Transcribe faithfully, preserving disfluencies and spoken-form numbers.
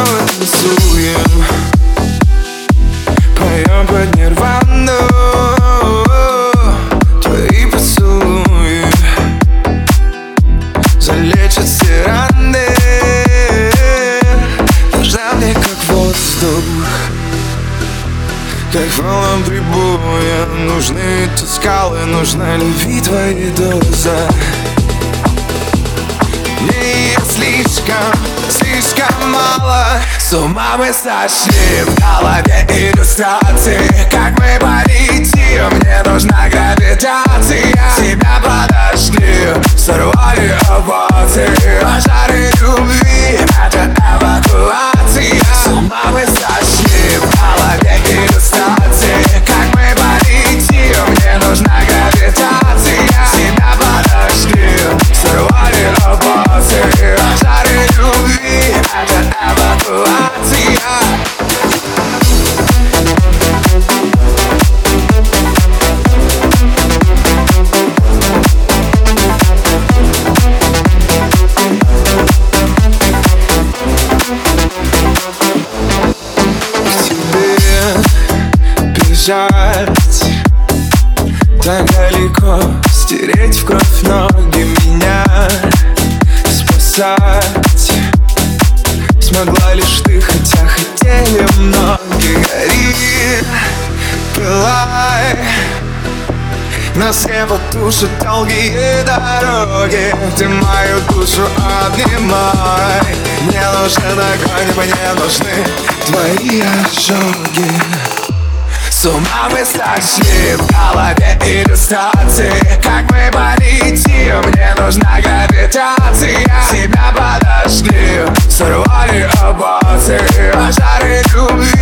снова танцуем, поем под нирвану. Твои поцелуи залечат все раны. Нужна мне как воздух, как волнам прибоя. Нужны эти скалы, нужна любви твои доза. Мне ее слишком, слишком мало. С ума мы сошли, в голове иллюстрации. Как мы полетим, мне нужна гравитация. Тебя подошли, сорвали овации. Пожары любви, это эвакуация. С ума мы сошли, в голове иллюстрации. Как мы полетим, мне нужна гравитация. Тебя подошли, сорвали овации. Пожары любви, это эвакуация. Бежать так далеко, стереть в кровь ноги, меня спасать смогла лишь ты, хотя хотели многие. Гори, пылай, нас не потушат долгие дороги. Ты мою душу обнимай. Мне нужен огонь, мне нужны твои ожоги. С ума мы сошли, в голове иллюстрации. Как мы полетим, мне нужна гравитация. Тебя подошли, сорвали овации. Пожары любви.